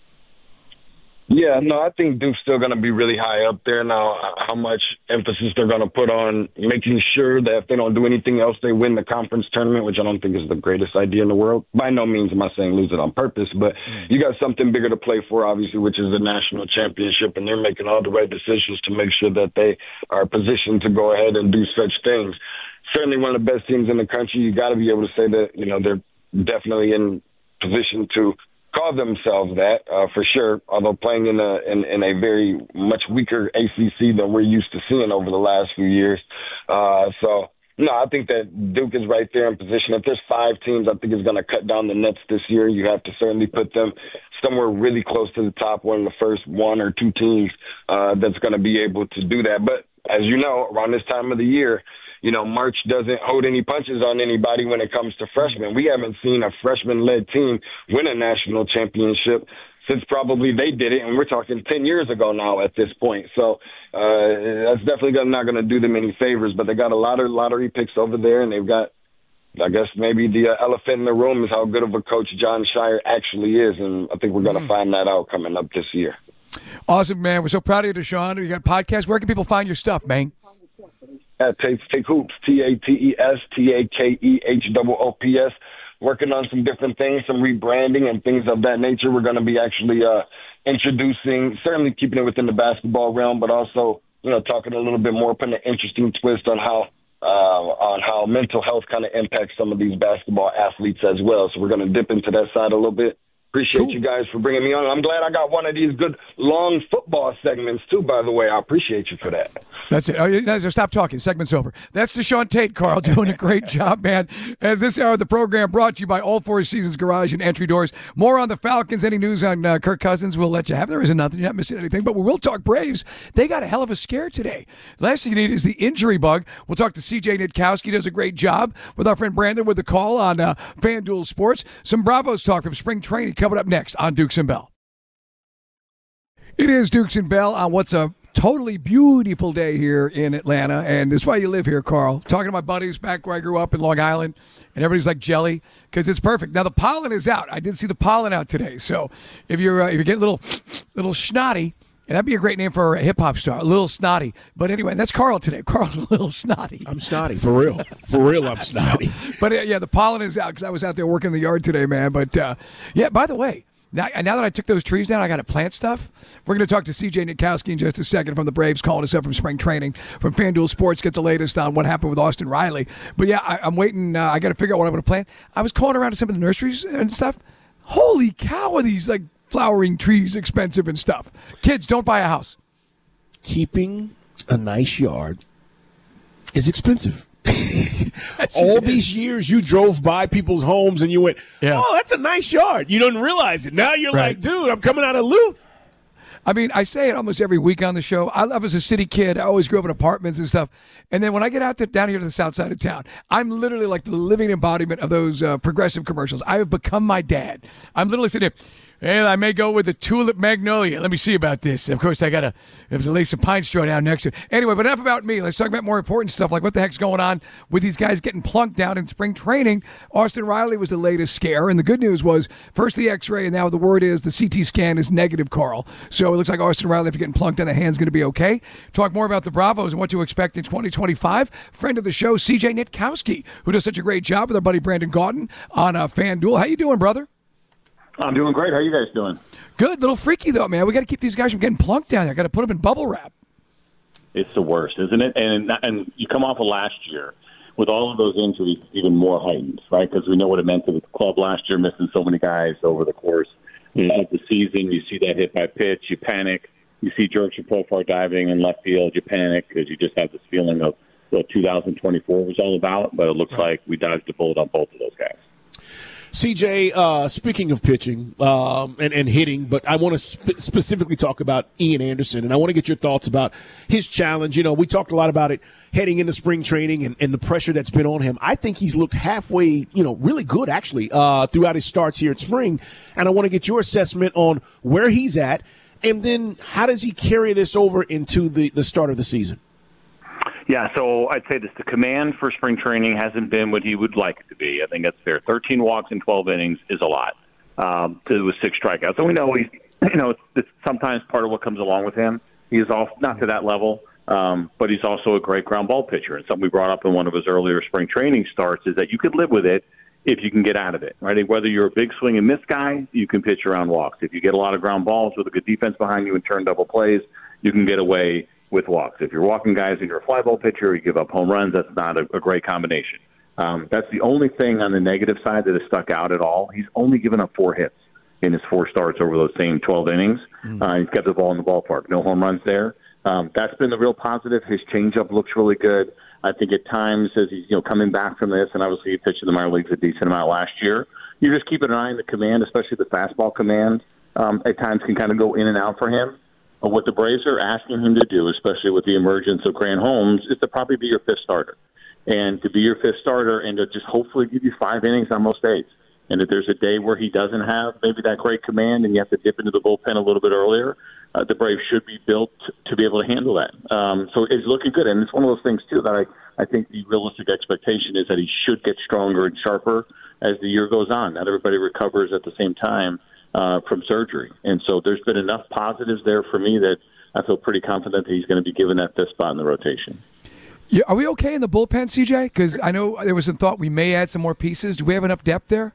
[SPEAKER 16] Yeah, no, I think Duke's still going to be really high up there. Now, how much emphasis they're going to put on making sure that if they don't do anything else, they win the conference tournament, which I don't think is the greatest idea in the world. By no means am I saying lose it on purpose, but you got something bigger to play for, obviously, which is the national championship, and they're making all the right decisions to make sure that they are positioned to go ahead and do such things. Certainly one of the best teams in the country. You got to be able to say that, they're definitely in position to call themselves that for sure, although playing in a very much weaker ACC than we're used to seeing over the last few years. No, I think that Duke is right there in position. If there's 5 teams, I think it's going to cut down the nets this year. You have to certainly put them somewhere really close to the top, one of the first 1 or 2 teams that's going to be able to do that. But as you know, around this time of the year, March doesn't hold any punches on anybody when it comes to freshmen. We haven't seen a freshman-led team win a national championship since probably they did it, and we're talking 10 years ago now at this point. So that's definitely not going to do them any favors, but they got a lot of lottery picks over there, and they've got, I guess maybe the elephant in the room is how good of a coach John Shire actually is, and I think we're going to find that out coming up this year.
[SPEAKER 4] Awesome, man. We're so proud of you, Deshaun. You got podcasts. Where can people find your stuff, man?
[SPEAKER 16] At Take Hoops, TATES, working on some different things, some rebranding and things of that nature. We're going to be actually introducing, certainly keeping it within the basketball realm, but also, talking a little bit more, putting an interesting twist on how mental health kind of impacts some of these basketball athletes as well. So we're going to dip into that side a little bit. Appreciate you guys for bringing me on. I'm glad I got one of these good long football segments, too, by the way. I appreciate you for that.
[SPEAKER 4] That's it. Stop talking. Segment's over. That's Deshaun Tate, Carl, doing a great job, man. And this hour of the program brought to you by All Four Seasons Garage and Entry Doors. More on the Falcons. Any news on Kirk Cousins, we'll let you have. There isn't nothing. You're not missing anything. But we will talk Braves. They got a hell of a scare today. Last thing you need is the injury bug. We'll talk to CJ Nitkowski. Does a great job with our friend Brandon with the call on FanDuel Sports. Some Bravos talk from spring training coming up next on Dukes and Bell. It is Dukes and Bell on what's a totally beautiful day here in Atlanta, and it's why you live here, Carl. Talking to my buddies back where I grew up in Long Island, and everybody's like jelly because it's perfect. Now the pollen is out. I did see the pollen out today, so if you're getting a little snotty, and that'd be a great name for a hip hop star, a little snotty. But anyway, that's Carl today. Carl's a little snotty.
[SPEAKER 5] I'm snotty for real. For real, I'm snotty.
[SPEAKER 4] But the pollen is out because I was out there working in the yard today, man. But by the way. Now that I took those trees down, I got to plant stuff. We're going to talk to CJ Nitkowski in just a second from the Braves, calling us up from spring training from FanDuel Sports, get the latest on what happened with Austin Riley. But I'm waiting. I got to figure out what I'm going to plant. I was calling around to some of the nurseries and stuff. Holy cow, are these like flowering trees expensive and stuff? Kids, don't buy a house.
[SPEAKER 5] Keeping a nice yard is expensive. All these years you drove by people's homes and you went, oh, that's a nice yard. You don't realize it. Now you're like, dude, I'm coming out of loot.
[SPEAKER 4] I mean, I say it almost every week on the show. I was a city kid. I always grew up in apartments and stuff. And then when I get out down here to the south side of town, I'm literally like the living embodiment of those progressive commercials. I have become my dad. I'm literally sitting here. Hey, I may go with the Tulip Magnolia. Let me see about this. Of course, I have to lay some pine straw down next to it. Anyway, but enough about me. Let's talk about more important stuff, like what the heck's going on with these guys getting plunked down in spring training. Austin Riley was the latest scare, and the good news was first the X-ray, and now the word is the CT scan is negative, Carl. So it looks like Austin Riley, if you're getting plunked in the hand's going to be okay. Talk more about the Bravos and what to expect in 2025. Friend of the show, CJ Nitkowski, who does such a great job with our buddy Brandon Gaudin on FanDuel. How you doing, brother?
[SPEAKER 17] I'm doing great. How are you guys doing?
[SPEAKER 4] Good. Little freaky, though, man. We got to keep these guys from getting plunked down there. Got to put them in bubble wrap.
[SPEAKER 17] It's the worst, isn't it? And you come off of last year with all of those injuries, even more heightened, right? Because we know what it meant to the club last year, missing so many guys over the course of the season. You see that hit by pitch, you panic. You see George Profar diving in left field, you panic because you just have this feeling of what 2024 was all about. But it looks like we dodged a bullet on both of those guys.
[SPEAKER 5] CJ, speaking of pitching and hitting, but I want to specifically talk about Ian Anderson, and I want to get your thoughts about his challenge. You know, we talked a lot about it heading into spring training and the pressure that's been on him. I think he's looked halfway, really good, actually, throughout his starts here at spring, and I want to get your assessment on where he's at, and then how does he carry this over into the start of the season?
[SPEAKER 17] Yeah, so I'd say this. The command for spring training hasn't been what he would like it to be. I think that's fair. 13 walks in 12 innings is a lot. It was 6 strikeouts. So we know he's, it's sometimes part of what comes along with him. He's off, not to that level, but he's also a great ground ball pitcher. And something we brought up in one of his earlier spring training starts is that you could live with it if you can get out of it, right? Whether you're a big swing and miss guy, you can pitch around walks. If you get a lot of ground balls with a good defense behind you and turn double plays, you can get away with walks. If you're walking guys and you're a fly ball pitcher, you give up home runs, that's not a great combination. That's the only thing on the negative side that has stuck out at all. He's only given up 4 hits in his 4 starts over those same 12 innings. He's kept the ball in the ballpark. No home runs there. That's been the real positive. His changeup looks really good. I think at times as he's coming back from this, and obviously he pitched in the minor leagues a decent amount last year, you're just keeping an eye on the command, especially the fastball command. At times can kind of go in and out for him. But what the Braves are asking him to do, especially with the emergence of Grant Holmes, is to probably be your 5th starter. and to be your fifth starter and to just hopefully give you 5 innings on most days. And if there's a day where he doesn't have maybe that great command and you have to dip into the bullpen a little bit earlier, the Braves should be built to be able to handle that. So it's looking good. And it's one of those things, too, that I think the realistic expectation is that he should get stronger and sharper as the year goes on. Not everybody recovers at the same time from surgery. And so there's been enough positives there for me that I feel pretty confident that he's going to be given that fifth spot in the rotation.
[SPEAKER 4] Yeah, are we okay in the bullpen, CJ? Because I know there was some thought we may add some more pieces. Do we have enough depth there?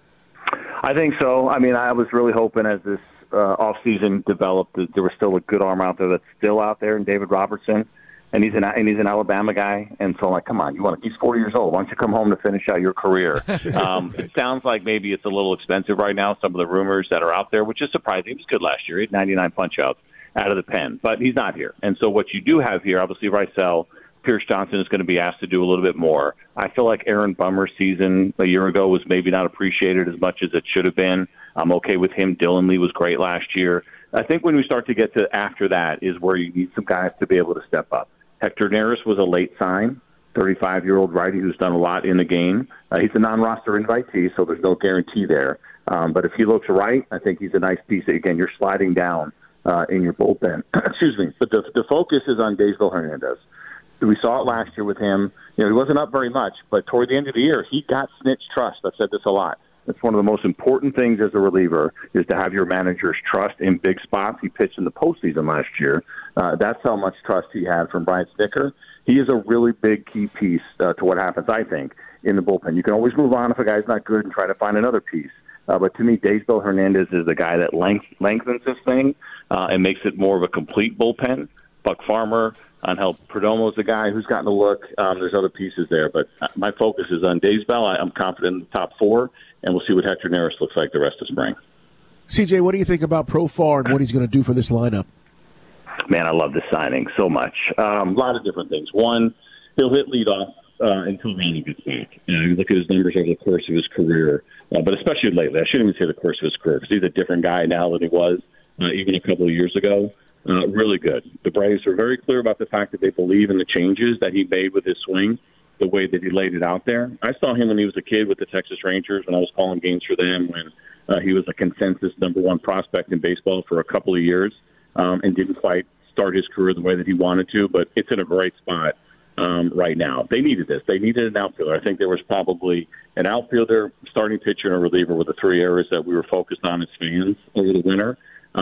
[SPEAKER 17] I think so. I mean, I was really hoping as this offseason developed that there was still a good arm out there that's still out there in David Robertson, and he's an Alabama guy. And so I'm like, come on, he's 40 years old. Why don't you come home to finish out your career? It sounds like maybe it's a little expensive right now, some of the rumors that are out there, which is surprising. He was good last year. He had 99 punch-outs out of the pen, but he's not here. And so what you do have here, obviously, Rysel, Pierce Johnson is going to be asked to do a little bit more. I feel like Aaron Bummer's season a year ago was maybe not appreciated as much as it should have been. I'm okay with him. Dylan Lee was great last year. I think when we start to get to after that is where you need some guys to be able to step up. Hector Neris was a late sign, 35-year-old righty who's done a lot in the game. He's a non-roster invitee, so there's no guarantee there. But if he looks right, I think he's a nice piece. Again, you're sliding down in your bullpen. Excuse me. But the focus is on Daysbel Hernandez. We saw it last year with him. He wasn't up very much, but toward the end of the year, he got snitch trust. I've said this a lot. It's one of the most important things as a reliever is to have your manager's trust in big spots. He pitched in the postseason last year. That's how much trust he had from Brian Snitker. He is a really big key piece to what happens, I think, in the bullpen. You can always move on if a guy's not good and try to find another piece. But to me, Daysbel Hernandez is the guy that lengthens this thing and makes it more of a complete bullpen. Buck Farmer, Angel Perdomo is the guy who's gotten a look. There's other pieces there, but my focus is on Daysbel. I'm confident in the top 4, and we'll see what Hector Neris looks like the rest of spring.
[SPEAKER 5] CJ, what do you think about Profar and what he's going to do for this lineup?
[SPEAKER 17] Man, I love this signing so much. A lot of different things. One, he'll hit leadoff until Ronnie gets back. You look at his numbers over the course of his career, but especially lately. I shouldn't even say the course of his career because he's a different guy now than he was even a couple of years ago. Really good. The Braves are very clear about the fact that they believe in the changes that he made with his swing, the way that he laid it out there. I saw him when he was a kid with the Texas Rangers when I was calling games for them when he was a consensus #1 prospect in baseball for a couple of years and didn't quite start his career the way that he wanted to, but it's in a great spot right now. They needed this. They needed an outfielder. I think there was probably an outfielder, starting pitcher, and a reliever were the 3 areas that we were focused on as fans over the winter.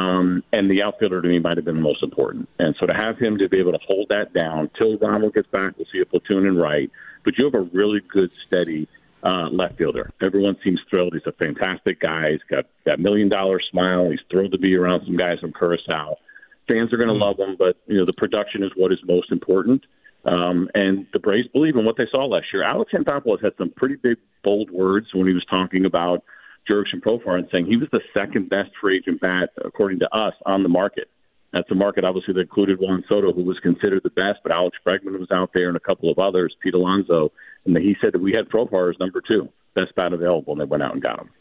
[SPEAKER 17] And the outfielder to me might have been the most important. And so to have him to be able to hold that down till Ronald gets back, we'll see a platoon and right. But you have a really good, steady left fielder. Everyone seems thrilled. He's a fantastic guy. He's got that $1 million smile. He's thrilled to be around some guys from Curacao. Fans are going to love him, but the production is what is most important. And the Braves believe in what they saw last year. Alex Anthopoulos had some pretty big, bold words when he was talking about Jurickson Profar and saying he was the second best free agent bat, according to us, on the market. That's a market, obviously, that included Juan Soto, who was considered the best, but Alex Bregman was out there and a couple of others, Pete Alonso. And he said that we had Profar as number 2, best bat available, and they went out and got him.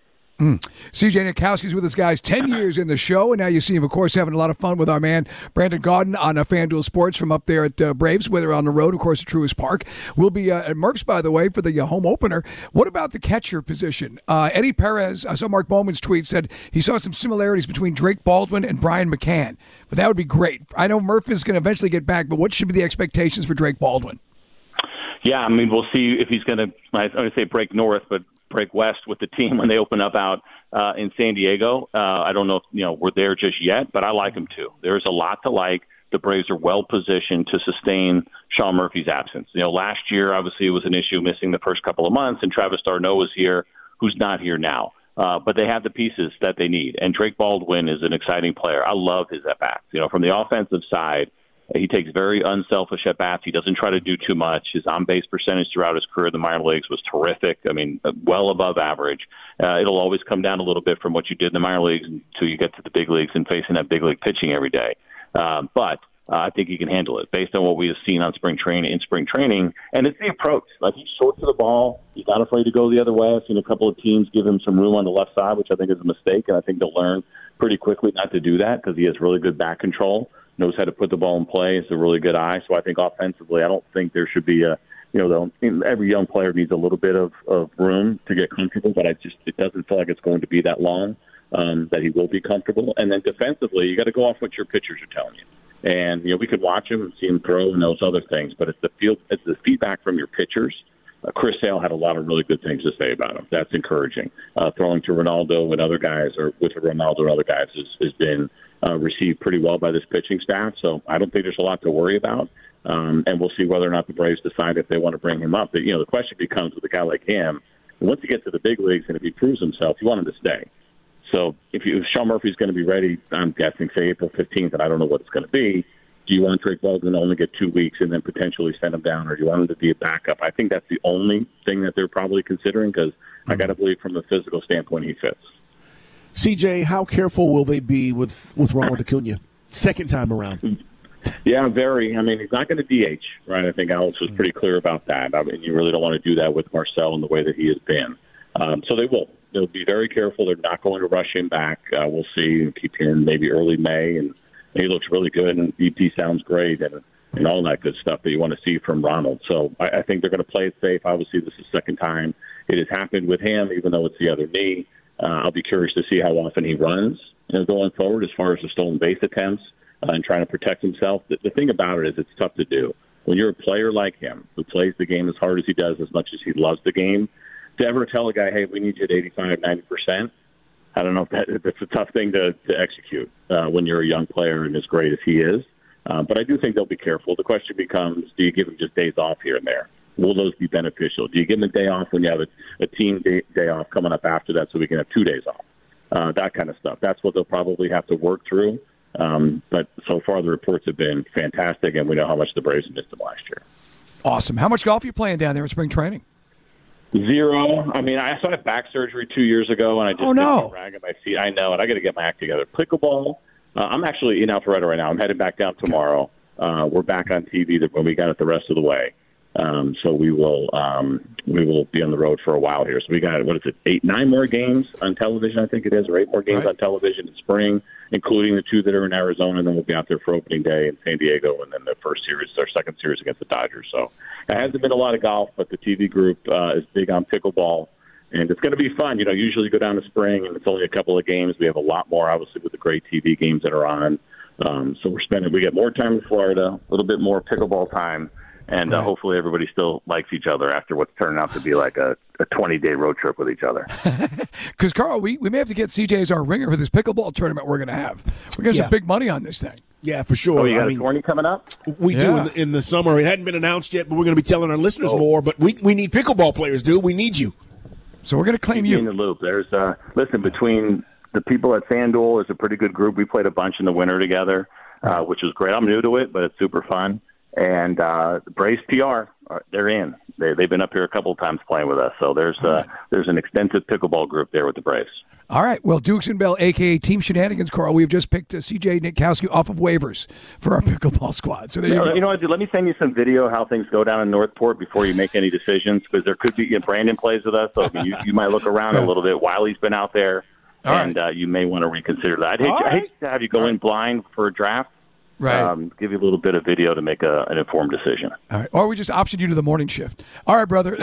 [SPEAKER 4] CJ Nitkowski's with us, guys, 10 years in the show, and now you see him, of course, having a lot of fun with our man Brandon Gaudin on FanDuel Sports from up there at Braves, whether on the road, of course, at Truist Park. We'll be at Murph's, by the way, for the home opener. What about the catcher position? Eddie Perez, I saw Mark Bowman's tweet, said he saw some similarities between Drake Baldwin and Brian McCann, but that would be great. I know Murph is going to eventually get back, but what should be the expectations for Drake Baldwin?
[SPEAKER 17] Yeah, I mean, we'll see if he's going to, I was going to say break north, but break west with the team when they open up out in San Diego. I don't know if we're there just yet, but I like him too. There's a lot to like. The Braves are well positioned to sustain Sean Murphy's absence. Last year, obviously, it was an issue missing the first couple of months, and Travis d'Arnaud was here, who's not here now. But they have the pieces that they need, and Drake Baldwin is an exciting player. I love his at-bats. From the offensive side, he takes very unselfish at-bats. He doesn't try to do too much. His on-base percentage throughout his career in the minor leagues was terrific. I mean, well above average. It'll always come down a little bit from what you did in the minor leagues until you get to the big leagues and facing that big league pitching every day. But I think he can handle it based on what we have seen on spring training. And it's the approach. Like, he's short to the ball. He's not afraid to go the other way. I've seen a couple of teams give him some room on the left side, which I think is a mistake, and I think they'll learn pretty quickly not to do that because he has really good back control. Knows how to put the ball in play. It's a really good eye. So I think offensively, I don't think there should be
[SPEAKER 18] every young player needs a little bit of room to get comfortable, but it doesn't feel like it's going to be that long that he will be comfortable. And then defensively, you got to go off what your pitchers are telling you. And we could watch him and see him throw and those other things, but it's the feedback from your pitchers. Chris Sale had a lot of really good things to say about him. That's encouraging. Throwing to Ronaldo and other guys, or with Ronaldo and other guys, has been received pretty well by this pitching staff. So I don't think there's a lot to worry about. And we'll see whether or not the Braves decide if they want to bring him up. But, the question becomes with a guy like him, once he gets to the big leagues and if he proves himself, you want him to stay. So if Sean Murphy's going to be ready, I'm guessing, say, April 15th, and I don't know what it's going to be, do you want Drake Baldwin to only get 2 weeks and then potentially send him down, or do you want him to be a backup? I think that's the only thing that they're probably considering, because I got to believe from the physical standpoint he fits.
[SPEAKER 5] CJ, how careful will they be with Ronald Acuna second time around?
[SPEAKER 18] Yeah, very. I mean, he's not going to DH, right? I think Alex was pretty clear about that. I mean, you really don't want to do that with Marcell in the way that he has been. So they will. They'll be very careful. They're not going to rush him back. We'll see and keep him maybe early May, and he looks really good, and EP sounds great, and all that good stuff that you want to see from Ronald. So I think they're going to play it safe. Obviously, this is the second time it has happened with him, even though it's the other knee. I'll be curious to see how often he runs going forward as far as the stolen base attempts and trying to protect himself. The thing about it is it's tough to do. When you're a player like him who plays the game as hard as he does, as much as he loves the game, to ever tell a guy, hey, we need you at 85, 90%, I don't know if that's a tough thing to execute when you're a young player and as great as he is. But I do think they'll be careful. The question becomes, do you give him just days off here and there? Will those be beneficial? Do you give him a day off when you have a team day off coming up after that so we can have 2 days off? That kind of stuff. That's what they'll probably have to work through. But so far the reports have been fantastic, and we know how much the Braves missed him last year.
[SPEAKER 4] Awesome. How much golf are you playing down there in spring training?
[SPEAKER 18] Zero. I mean, I had back surgery 2 years ago, and I just
[SPEAKER 4] no.
[SPEAKER 18] ragging my feet. I know, and I got to get my act together. Pickleball. I'm actually in Alpharetta right now. I'm headed back down tomorrow. We're back on TV when we got it the rest of the way. So we will be on the road for a while here. So we got, 9 more games on television, I think it is, or 8 more games on television in spring, including the 2 that are in Arizona, and then we'll be out there for opening day in San Diego, and then the second series against the Dodgers. So it hasn't been a lot of golf, but the TV group is big on pickleball, and it's going to be fun. Usually you go down to spring, and it's only a couple of games. We have a lot more, obviously, with the great TV games that are on. So we get more time in Florida, a little bit more pickleball time. And hopefully everybody still likes each other after what's turning out to be like a 20-day road trip with each other.
[SPEAKER 4] Because, Carl, we may have to get CJ as our ringer for this pickleball tournament we're going to have. We're going to have some big money on this thing.
[SPEAKER 5] Yeah, for sure.
[SPEAKER 18] Oh, you got a tourney coming up?
[SPEAKER 5] We do in the summer. It hadn't been announced yet, but we're going to be telling our listeners more. But we need pickleball players, dude. We need you.
[SPEAKER 4] So we're going to claim you.
[SPEAKER 18] In the loop. There's between the people at FanDuel, there's a pretty good group. We played a bunch in the winter together, which was great. I'm new to it, but it's super fun. And Braves PR, they're in. They've been up here a couple of times playing with us. So there's an extensive pickleball group there with the Braves.
[SPEAKER 4] All right. Well, Dukes and Bell, a.k.a. Team Shenanigans, Carl, we've just picked C.J. Nitkowski off of waivers for our pickleball squad. So there you go.
[SPEAKER 18] You know what, dude? Let me send you some video how things go down in Northport before you make any decisions, because there could be Brandon plays with us, so you might look around a little bit while he's been out there, and you may want to reconsider that. I hate to have you go in blind for a draft.
[SPEAKER 4] Right.
[SPEAKER 18] Give you a little bit of video to make an informed decision.
[SPEAKER 4] All right. Or we just option you to the morning shift. All right, brother.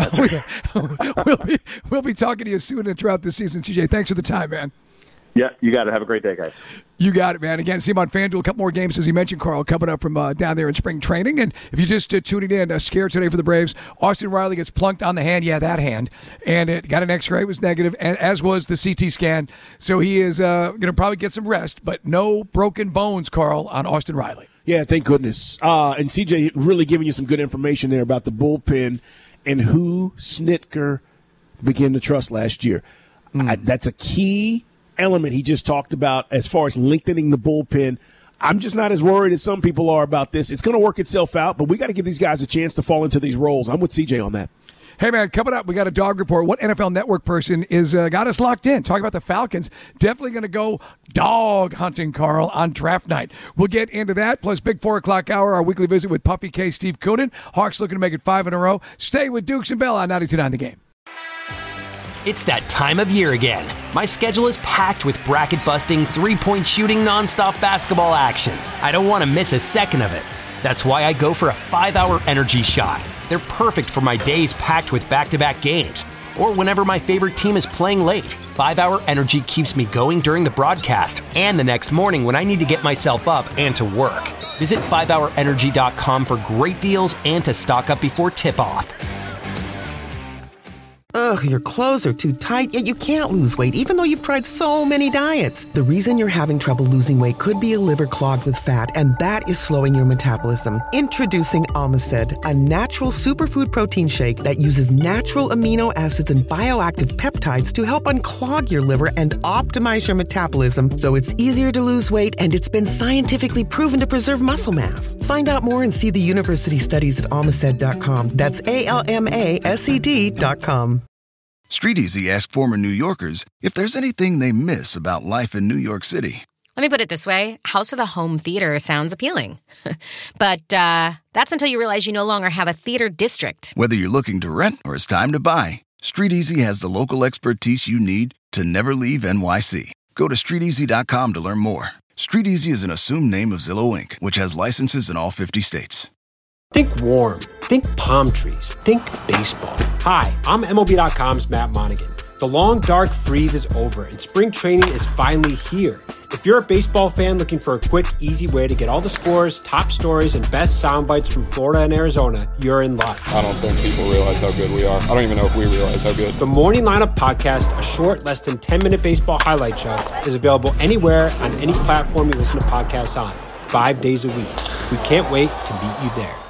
[SPEAKER 4] we'll be talking to you soon and throughout the season, CJ. Thanks for the time, man.
[SPEAKER 18] Yeah, you got it. Have a great day, guys.
[SPEAKER 4] You got it, man. Again, see him on FanDuel. A couple more games, as you mentioned, Carl, coming up from down there in spring training. And if you're just tuning in, scared today for the Braves, Austin Riley gets plunked on the hand. Yeah, that hand. And it got an X-ray. It was negative, as was the CT scan. So he is going to probably get some rest, but no broken bones, Carl, on Austin Riley.
[SPEAKER 5] Yeah, thank goodness. And CJ really giving you some good information there about the bullpen and who Snitker began to trust last year. That's a key element he just talked about as far as lengthening the bullpen. I'm just not as worried as some people are about this. It's going to work itself out, but we got to give these guys a chance to fall into these roles. I'm with CJ on that.
[SPEAKER 4] Hey, man, coming up, we got a dog report. What NFL Network person is got us locked in? Talking about the Falcons. Definitely going to go dog hunting, Carl, on draft night. We'll get into that, plus big 4 o'clock hour, our weekly visit with Puffy K. Steve Coonan. Hawks looking to make it 5 in a row. Stay with Dukes and Bell on 92.9 The Game.
[SPEAKER 19] It's that time of year again. My schedule is packed with bracket-busting, three-point shooting, nonstop basketball action. I don't want to miss a second of it. That's why I go for a 5-hour energy shot. They're perfect for my days packed with back-to-back games, or whenever my favorite team is playing late. 5-Hour Energy keeps me going during the broadcast and the next morning when I need to get myself up and to work. Visit 5hourenergy.com for great deals and to stock up before tip-off.
[SPEAKER 20] Ugh, your clothes are too tight, yet you can't lose weight even though you've tried so many diets. The reason you're having trouble losing weight could be a liver clogged with fat, and that is slowing your metabolism. Introducing Omicid, a natural superfood protein shake that uses natural amino acids and bioactive peptides to help unclog your liver and optimize your metabolism so it's easier to lose weight, and it's been scientifically proven to preserve muscle mass. Find out more and see the university studies at Omicid.com. That's ALMASED.com.
[SPEAKER 21] StreetEasy asked former New Yorkers if there's anything they miss about life in New York City.
[SPEAKER 22] Let me put it this way. House with a home theater sounds appealing. But that's until you realize you no longer have a theater district.
[SPEAKER 21] Whether you're looking to rent or it's time to buy, StreetEasy has the local expertise you need to never leave NYC. Go to StreetEasy.com to learn more. StreetEasy is an assumed name of Zillow Inc., which has licenses in all 50 states.
[SPEAKER 23] Think warm. Think palm trees. Think baseball. Hi, I'm MLB.com's Matt Monaghan. The long, dark freeze is over, and spring training is finally here. If you're a baseball fan looking for a quick, easy way to get all the scores, top stories, and best sound bites from Florida and Arizona, you're in luck.
[SPEAKER 24] I don't think people realize how good we are. I don't even know if we realize how good.
[SPEAKER 23] The Morning Lineup Podcast, a short, less than 10-minute baseball highlight show, is available anywhere on any platform you listen to podcasts on, 5 days a week. We can't wait to meet you there.